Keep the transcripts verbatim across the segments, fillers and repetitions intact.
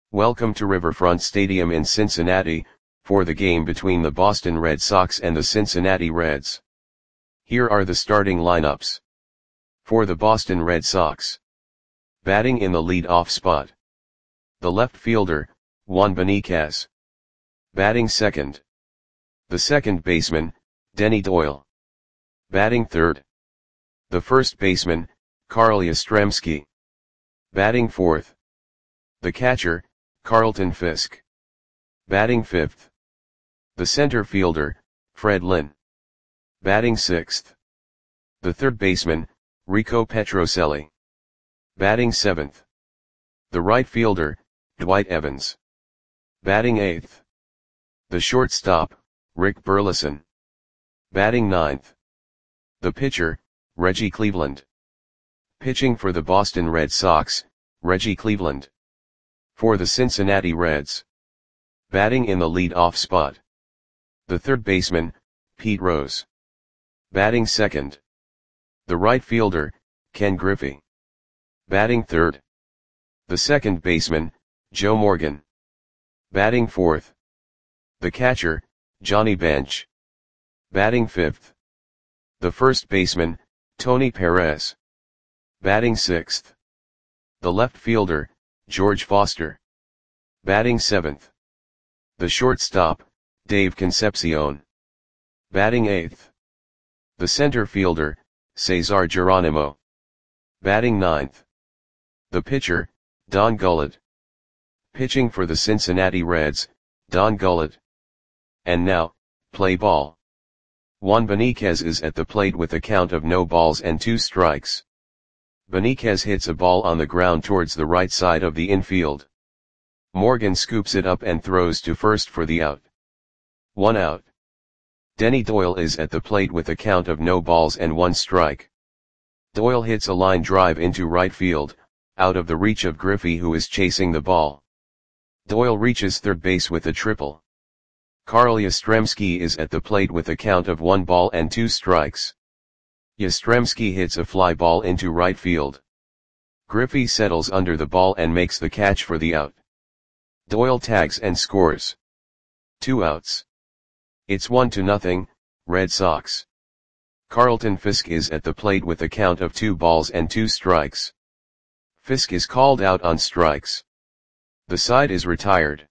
Welcome to Riverfront Stadium in Cincinnati, for the game between the Boston Red Sox and the Cincinnati Reds. Here are the starting lineups. For the Boston Red Sox. Batting in the lead-off spot. The left fielder, Juan Beniquez. Batting second. The second baseman, Denny Doyle. Batting third. The first baseman, Carl Yastrzemski. Batting fourth. The catcher, Carlton Fisk. Batting fifth. The center fielder, Fred Lynn. Batting sixth. The third baseman, Rico Petrocelli. Batting seventh. The right fielder, Dwight Evans. Batting eighth. The shortstop, Rick Burleson. Batting ninth. The pitcher, Reggie Cleveland. Pitching for the Boston Red Sox, Reggie Cleveland. For the Cincinnati Reds. Batting in the lead-off spot. The third baseman, Pete Rose. Batting second. The right fielder, Ken Griffey. Batting third. The second baseman, Joe Morgan. Batting fourth. The catcher, Johnny Bench. Batting fifth. The first baseman, Tony Perez. Batting sixth. The left fielder, George Foster. Batting seventh. The shortstop, Dave Concepcion. Batting eighth. The center fielder, Cesar Geronimo. Batting ninth. The pitcher, Don Gullett. Pitching for the Cincinnati Reds, Don Gullett. And now, play ball. Juan Beniquez is at the plate with a count of no balls and two strikes. Beniquez hits a ball on the ground towards the right side of the infield. Morgan scoops it up and throws to first for the out. One out. Denny Doyle is at the plate with a count of no balls and one strike. Doyle hits a line drive into right field, out of the reach of Griffey, who is chasing the ball. Doyle reaches third base with a triple. Carl Yastrzemski is at the plate with a count of one ball and two strikes. Yastrzemski hits a fly ball into right field. Griffey settles under the ball and makes the catch for the out. Doyle tags and scores. Two outs. It's one to nothing, Red Sox. Carlton Fisk is at the plate with a count of two balls and two strikes. Fisk is called out on strikes. The side is retired.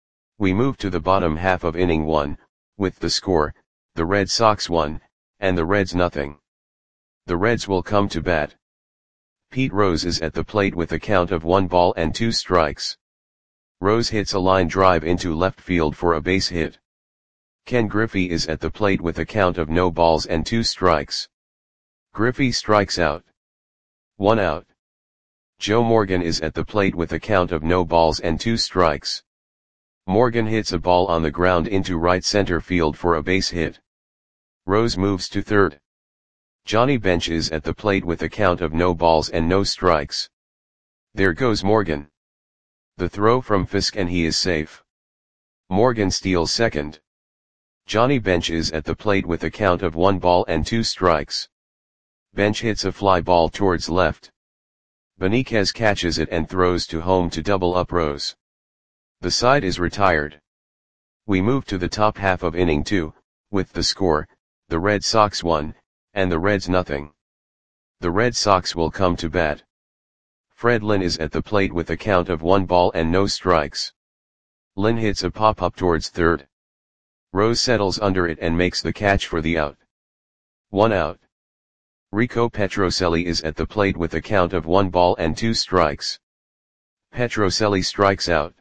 We move to the bottom half of inning one, with the score, the Red Sox one, and the Reds nothing. The Reds will come to bat. Pete Rose is at the plate with a count of one ball and two strikes. Rose hits a line drive into left field for a base hit. Ken Griffey is at the plate with a count of no balls and two strikes. Griffey strikes out. One out. Joe Morgan is at the plate with a count of no balls and two strikes. Morgan hits a ball on the ground into right center field for a base hit. Rose moves to third. Johnny Bench is at the plate with a count of no balls and no strikes. There goes Morgan. The throw from Fisk and he is safe. Morgan steals second. Johnny Bench is at the plate with a count of one ball and two strikes. Bench hits a fly ball towards left. Beniquez catches it and throws to home to double up Rose. The side is retired. We move to the top half of inning two, with the score, the Red Sox one, and the Reds nothing. The Red Sox will come to bat. Fred Lynn is at the plate with a count of one ball and no strikes. Lynn hits a pop-up towards third. Rose settles under it and makes the catch for the out. One out. Rico Petrocelli is at the plate with a count of one ball and two strikes. Petrocelli strikes out.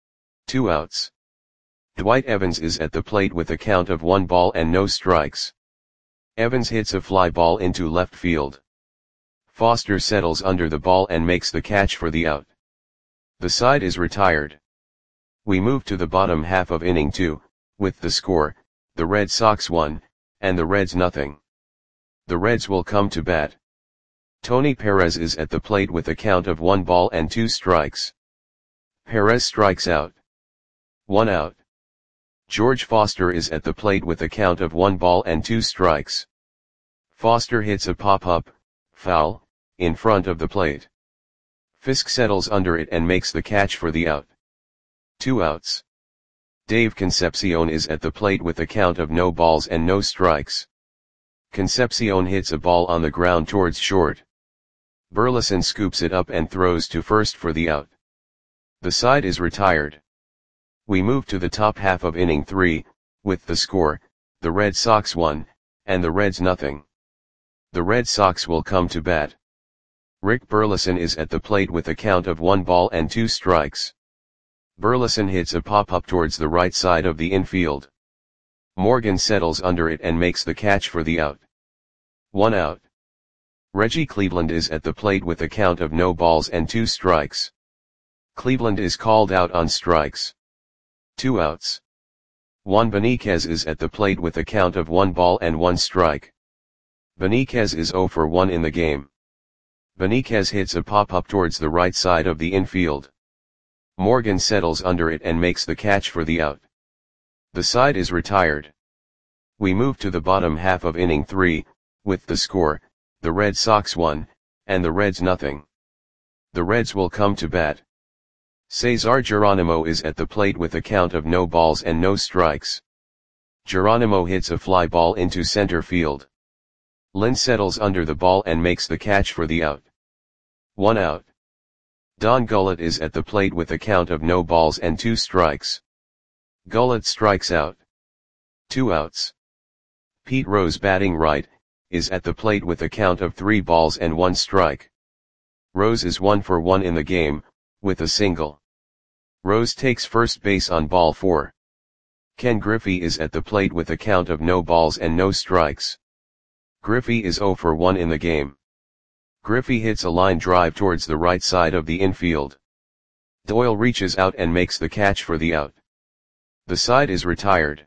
Two outs. Dwight Evans is at the plate with a count of one ball and no strikes. Evans hits a fly ball into left field. Foster settles under the ball and makes the catch for the out. The side is retired. We move to the bottom half of inning two, with the score, the Red Sox one, and the Reds nothing. The Reds will come to bat. Tony Perez is at the plate with a count of one ball and two strikes. Perez strikes out. One out. George Foster is at the plate with a count of one ball and two strikes. Foster hits a pop-up, foul, in front of the plate. Fisk settles under it and makes the catch for the out. Two outs. Dave Concepcion is at the plate with a count of no balls and no strikes. Concepcion hits a ball on the ground towards short. Burleson scoops it up and throws to first for the out. The side is retired. We move to the top half of inning three, with the score, the Red Sox one, and the Reds nothing. The Red Sox will come to bat. Rick Burleson is at the plate with a count of one ball and two strikes. Burleson hits a pop-up towards the right side of the infield. Morgan settles under it and makes the catch for the out. One out. Reggie Cleveland is at the plate with a count of no balls and two strikes. Cleveland is called out on strikes. Two outs. Juan Beniquez is at the plate with a count of one ball and one strike. Beniquez is zero for one in the game. Beniquez hits a pop-up towards the right side of the infield. Morgan settles under it and makes the catch for the out. The side is retired. We move to the bottom half of inning three, with the score, the Red Sox one, and the Reds nothing. The Reds will come to bat. Cesar Geronimo is at the plate with a count of no balls and no strikes. Geronimo hits a fly ball into center field. Lynn settles under the ball and makes the catch for the out. One out. Don Gullett is at the plate with a count of no balls and two strikes. Gullett strikes out. Two outs. Pete Rose, batting right, is at the plate with a count of three balls and one strike. Rose is one for one in the game, with a single. Rose takes first base on ball four. Ken Griffey is at the plate with a count of no balls and no strikes. Griffey is zero for one in the game. Griffey hits a line drive towards the right side of the infield. Doyle reaches out and makes the catch for the out. The side is retired.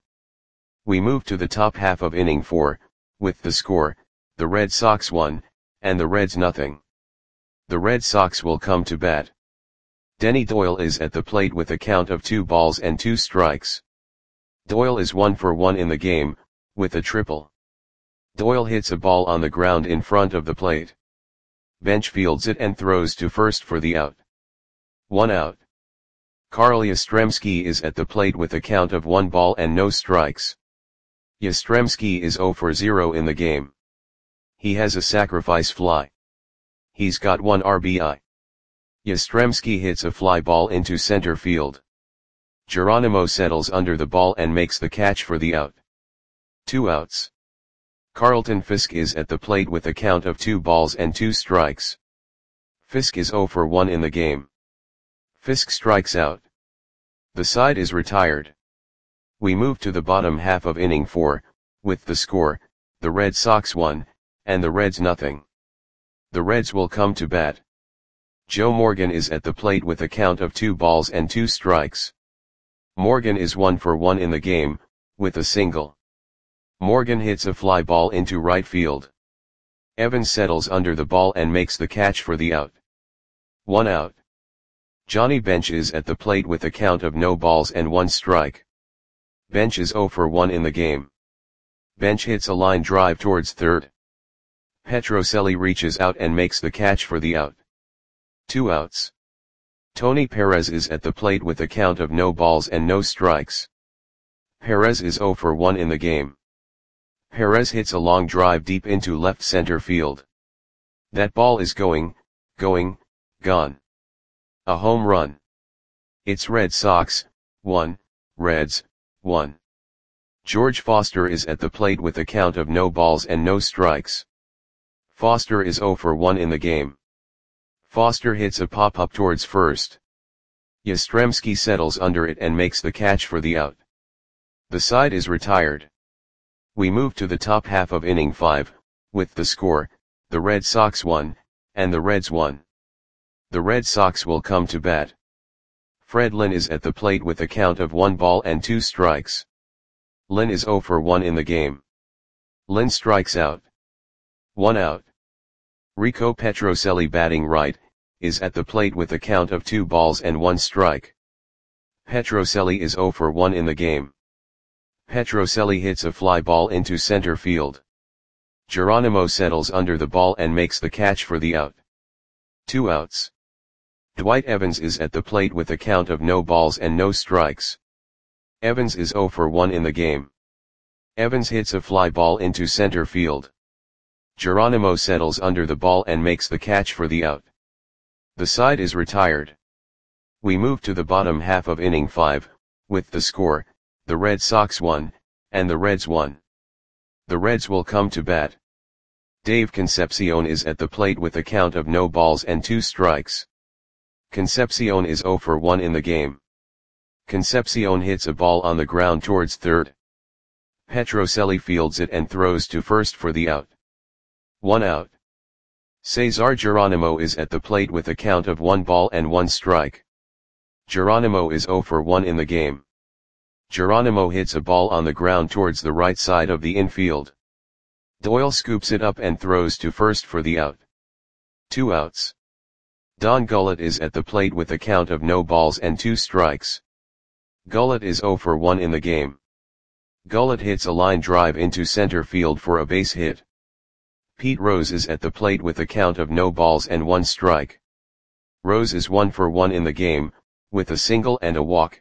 We move to the top half of inning four, with the score, the Red Sox one, and the Reds nothing. The Red Sox will come to bat. Denny Doyle is at the plate with a count of two balls and two strikes. Doyle is one for one in the game, with a triple. Doyle hits a ball on the ground in front of the plate. Bench fields it and throws to first for the out. One out. Carl Yastrzemski is at the plate with a count of one ball and no strikes. Yastrzemski is zero for zero in the game. He has a sacrifice fly. He's got one R B I. Yastrzemski hits a fly ball into center field. Geronimo settles under the ball and makes the catch for the out. Two outs. Carlton Fisk is at the plate with a count of two balls and two strikes. Fisk is zero for one in the game. Fisk strikes out. The side is retired. We move to the bottom half of inning four, with the score, the Red Sox one, and the Reds nothing. The Reds will come to bat. Joe Morgan is at the plate with a count of two balls and two strikes. Morgan is one for one in the game, with a single. Morgan hits a fly ball into right field. Evans settles under the ball and makes the catch for the out. One out. Johnny Bench is at the plate with a count of no balls and one strike. Bench is zero for one in the game. Bench hits a line drive towards third. Petrocelli reaches out and makes the catch for the out. Two outs. Tony Perez is at the plate with a count of no balls and no strikes. Perez is zero for one in the game. Perez hits a long drive deep into left center field. That ball is going, going, gone. A home run. It's Red Sox, one, Reds, one. George Foster is at the plate with a count of no balls and no strikes. Foster is zero for one in the game. Foster hits a pop-up towards first. Yastrzemski settles under it and makes the catch for the out. The side is retired. We move to the top half of inning five, with the score, the Red Sox one, and the Reds one. The Red Sox will come to bat. Fred Lynn is at the plate with a count of one ball and two strikes. Lynn is zero for one in the game. Lynn strikes out. One out. Rico Petrocelli, batting right, is at the plate with a count of two balls and one strike. Petrocelli is zero for one in the game. Petrocelli hits a fly ball into center field. Geronimo settles under the ball and makes the catch for the out. Two outs. Dwight Evans is at the plate with a count of no balls and no strikes. Evans is zero for one in the game. Evans hits a fly ball into center field. Geronimo settles under the ball and makes the catch for the out. The side is retired. We move to the bottom half of inning five, with the score, the Red Sox won, and the Reds won. The Reds will come to bat. Dave Concepcion is at the plate with a count of no balls and two strikes. Concepcion is zero for one in the game. Concepcion hits a ball on the ground towards third. Petrocelli fields it and throws to first for the out. One out. Cesar Geronimo is at the plate with a count of one ball and one strike. Geronimo is zero for one in the game. Geronimo hits a ball on the ground towards the right side of the infield. Doyle scoops it up and throws to first for the out. Two outs. Don Gullett is at the plate with a count of no balls and two strikes. Gullett is zero for one in the game. Gullett hits a line drive into center field for a base hit. Pete Rose is at the plate with a count of no balls and one strike. Rose is one for one in the game, with a single and a walk.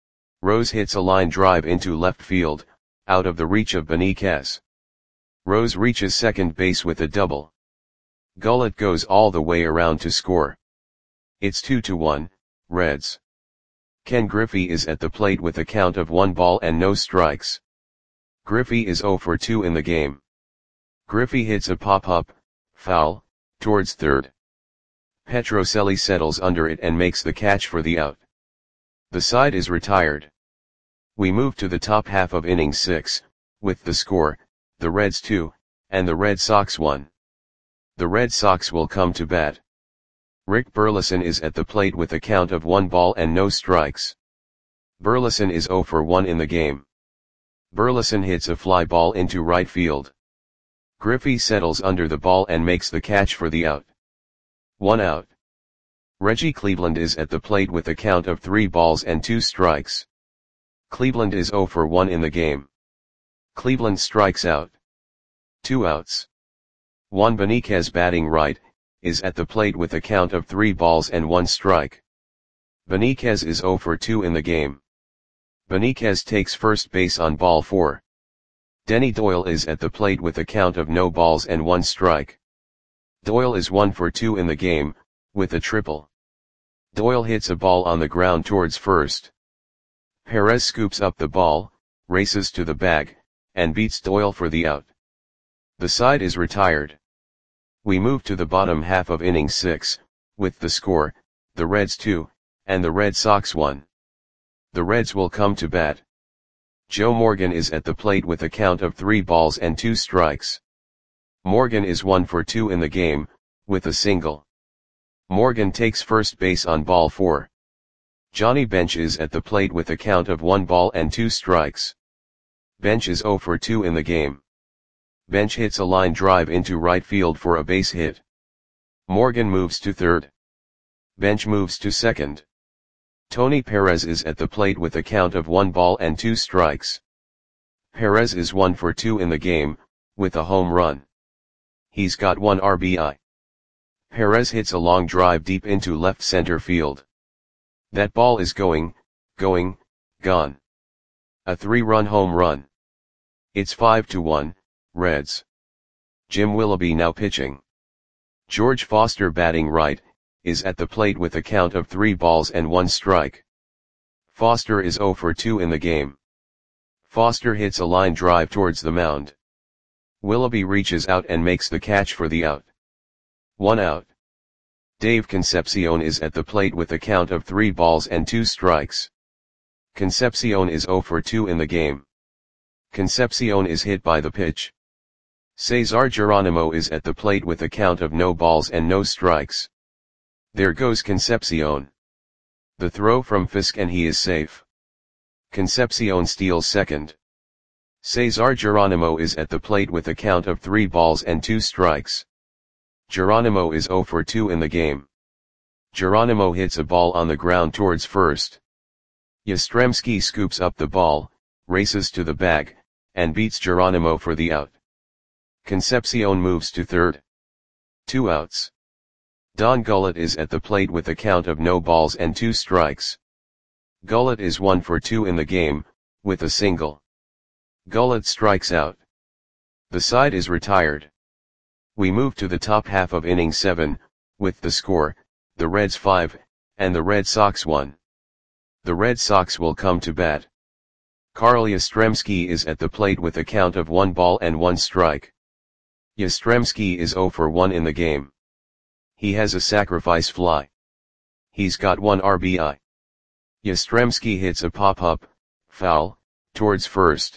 Rose hits a line drive into left field, out of the reach of Benitez. Rose reaches second base with a double. Gullett goes all the way around to score. It's two to one, Reds. Ken Griffey is at the plate with a count of one ball and no strikes. Griffey is zero for two in the game. Griffey hits a pop-up, foul, towards third. Petrocelli settles under it and makes the catch for the out. The side is retired. We move to the top half of inning six, with the score, the Reds two, and the Red Sox one. The Red Sox will come to bat. Rick Burleson is at the plate with a count of one ball and no strikes. Burleson is zero for one in the game. Burleson hits a fly ball into right field. Griffey settles under the ball and makes the catch for the out. One out. Reggie Cleveland is at the plate with a count of three balls and two strikes. Cleveland is zero for one in the game. Cleveland strikes out. Two outs. Juan Benitez, batting right, is at the plate with a count of three balls and one strike. Benitez is zero for two in the game. Benitez takes first base on ball four. Denny Doyle is at the plate with a count of no balls and one strike. Doyle is one for two in the game, with a triple. Doyle hits a ball on the ground towards first. Perez scoops up the ball, races to the bag, and beats Doyle for the out. The side is retired. We move to the bottom half of inning six, with the score, the Reds two, and the Red Sox one. The Reds will come to bat. Joe Morgan is at the plate with a count of three balls and two strikes. Morgan is one for two in the game, with a single. Morgan takes first base on ball four. Johnny Bench is at the plate with a count of one ball and two strikes. Bench is zero for two in the game. Bench hits a line drive into right field for a base hit. Morgan moves to third. Bench moves to second. Tony Perez is at the plate with a count of one ball and two strikes. Perez is one for two in the game, with a home run. He's got one R B I. Perez hits a long drive deep into left center field. That ball is going, going, gone. A three-run home run. It's five to one, Reds. Jim Willoughby now pitching. George Foster, batting right, is at the plate with a count of three balls and one strike. Foster is zero for two in the game. Foster hits a line drive towards the mound. Willoughby reaches out and makes the catch for the out. One out. Dave Concepcion is at the plate with a count of three balls and two strikes. Concepcion is zero for two in the game. Concepcion is hit by the pitch. Cesar Geronimo is at the plate with a count of no balls and no strikes. There goes Concepcion. The throw from Fisk and he is safe. Concepcion steals second. Cesar Geronimo is at the plate with a count of three balls and two strikes. Geronimo is zero for two in the game. Geronimo hits a ball on the ground towards first. Yastrzemski scoops up the ball, races to the bag, and beats Geronimo for the out. Concepcion moves to third. Two outs. Don Gullett is at the plate with a count of no balls and two strikes. Gullett is one for two in the game, with a single. Gullett strikes out. The side is retired. We move to the top half of inning seven, with the score, the Reds five, and the Red Sox one. The Red Sox will come to bat. Carl Yastrzemski is at the plate with a count of one ball and one strike. Yastrzemski is zero for one in the game. He has a sacrifice fly. He's got one R B I. Yastrzemski hits a pop-up, foul, towards first.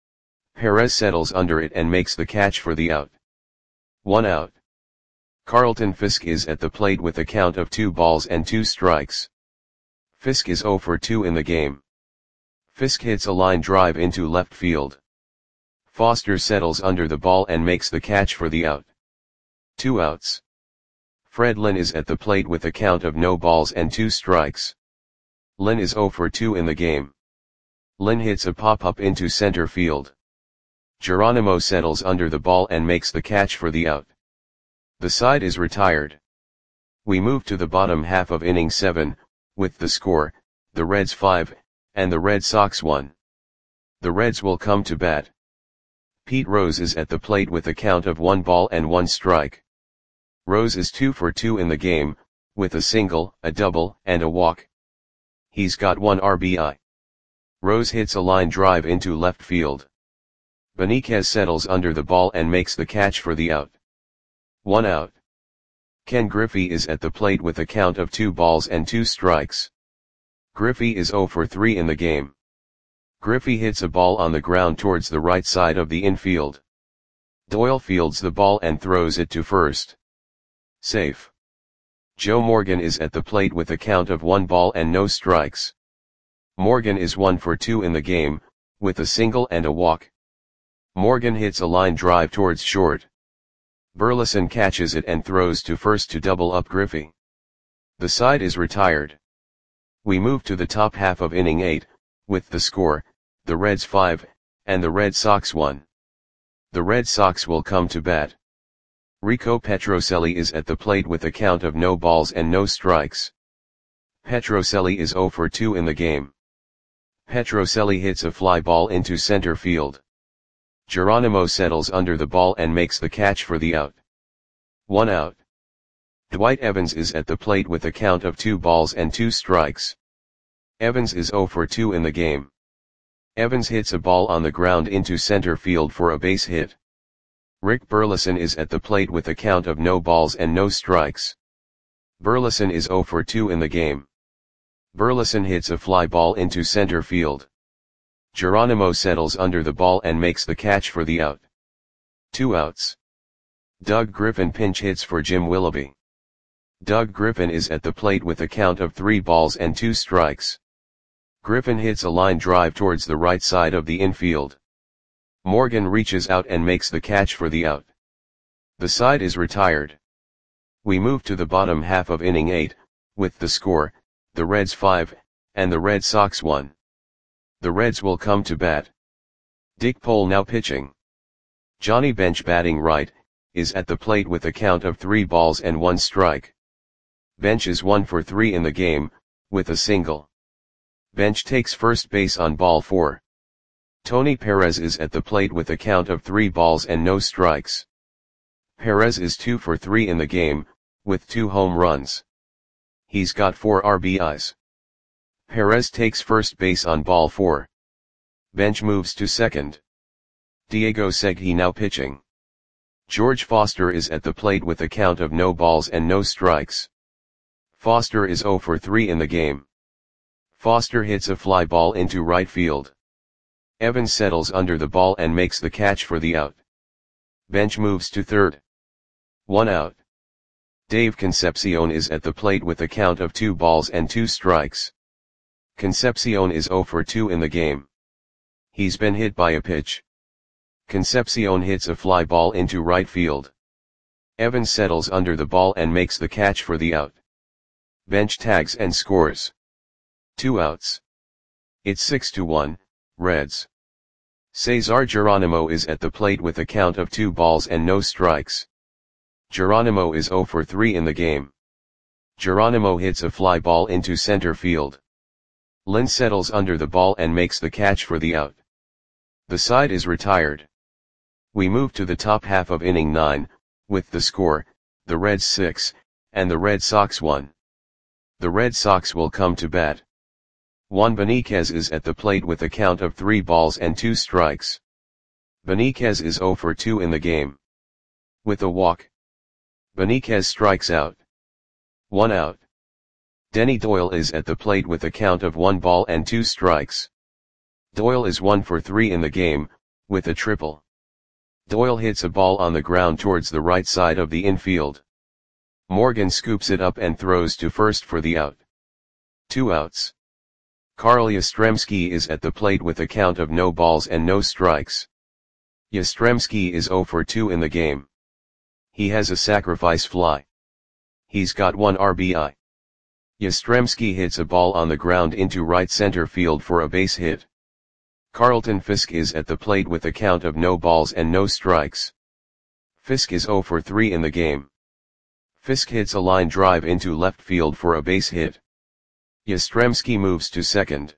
Perez settles under it and makes the catch for the out. One out. Carlton Fisk is at the plate with a count of two balls and two strikes. Fisk is zero for two in the game. Fisk hits a line drive into left field. Foster settles under the ball and makes the catch for the out. Two outs. Fred Lynn is at the plate with a count of no balls and two strikes. Lynn is zero for two in the game. Lynn hits a pop-up into center field. Geronimo settles under the ball and makes the catch for the out. The side is retired. We move to the bottom half of inning seven, with the score, the Reds five, and the Red Sox one. The Reds will come to bat. Pete Rose is at the plate with a count of one ball and one strike. Rose is two for two in the game, with a single, a double, and a walk. He's got one R B I. Rose hits a line drive into left field. Benitez settles under the ball and makes the catch for the out. One out. Ken Griffey is at the plate with a count of two balls and two strikes. Griffey is zero for three in the game. Griffey hits a ball on the ground towards the right side of the infield. Doyle fields the ball and throws it to first. Safe. Joe Morgan is at the plate with a count of one ball and no strikes. Morgan is one for two in the game, with a single and a walk. Morgan hits a line drive towards short. Burleson catches it and throws to first to double up Griffey. The side is retired. We move to the top half of inning eight, with the score, the Reds five, and the Red Sox one. The Red Sox will come to bat. Rico Petrocelli is at the plate with a count of no balls and no strikes. Petrocelli is zero for two in the game. Petrocelli hits a fly ball into center field. Geronimo settles under the ball and makes the catch for the out. One out. Dwight Evans is at the plate with a count of two balls and two strikes. Evans is zero for two in the game. Evans hits a ball on the ground into center field for a base hit. Rick Burleson is at the plate with a count of no balls and no strikes. Burleson is zero for two in the game. Burleson hits a fly ball into center field. Geronimo settles under the ball and makes the catch for the out. Two outs. Doug Griffin pinch hits for Jim Willoughby. Doug Griffin is at the plate with a count of three balls and two strikes. Griffin hits a line drive towards the right side of the infield. Morgan reaches out and makes the catch for the out. The side is retired. We move to the bottom half of inning eight, with the score, the Reds five, and the Red Sox one. The Reds will come to bat. Dick Pole now pitching. Johnny Bench batting right, is at the plate with a count of three balls and one strike. Bench is one for three in the game, with a single. Bench takes first base on ball four. Tony Perez is at the plate with a count of three balls and no strikes. Perez is two for three in the game, with two home runs. He's got four R B Is. Perez takes first base on ball four. Bench moves to second. Diego Segui now pitching. George Foster is at the plate with a count of no balls and no strikes. Foster is zero for three in the game. Foster hits a fly ball into right field. Evans settles under the ball and makes the catch for the out. Bench moves to third. One out. Dave Concepcion is at the plate with a count of two balls and two strikes. Concepcion is zero for two in the game. He's been hit by a pitch. Concepcion hits a fly ball into right field. Evans settles under the ball and makes the catch for the out. Bench tags and scores. Two outs. It's six to one, Reds. Cesar Geronimo is at the plate with a count of two balls and no strikes. Geronimo is zero for three in the game. Geronimo hits a fly ball into center field. Lynn settles under the ball and makes the catch for the out. The side is retired. We move to the top half of inning nine, with the score, the Reds six, and the Red Sox one. The Red Sox will come to bat. Juan Beniquez is at the plate with a count of three balls and two strikes. Beniquez is zero for two in the game. With a walk, Beniquez strikes out. One out. Denny Doyle is at the plate with a count of one ball and two strikes. Doyle is one for three in the game, with a triple. Doyle hits a ball on the ground towards the right side of the infield. Morgan scoops it up and throws to first for the out. Two outs. Carl Yastrzemski is at the plate with a count of no balls and no strikes. Yastrzemski is zero for two in the game. He has a sacrifice fly. He's got one R B I. Yastrzemski hits a ball on the ground into right center field for a base hit. Carlton Fisk is at the plate with a count of no balls and no strikes. Fisk is zero for three in the game. Fisk hits a line drive into left field for a base hit. Yastrzemski moves to second.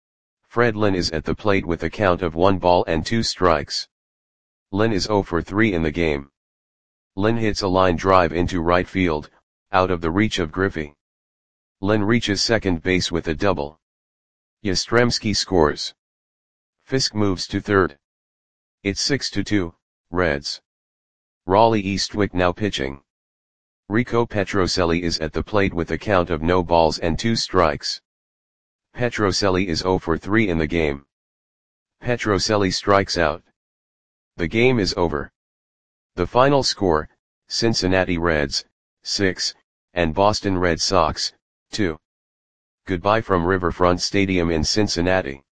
Fred Lynn is at the plate with a count of one ball and two strikes. Lynn is zero for three in the game. Lynn hits a line drive into right field, out of the reach of Griffey. Lynn reaches second base with a double. Yastrzemski scores. Fisk moves to third. It's six to two, Reds. Raleigh Eastwick now pitching. Rico Petrocelli is at the plate with a count of no balls and two strikes. Petrocelli is zero for three in the game. Petrocelli strikes out. The game is over. The final score, Cincinnati Reds, six, and Boston Red Sox, two. Goodbye from Riverfront Stadium in Cincinnati.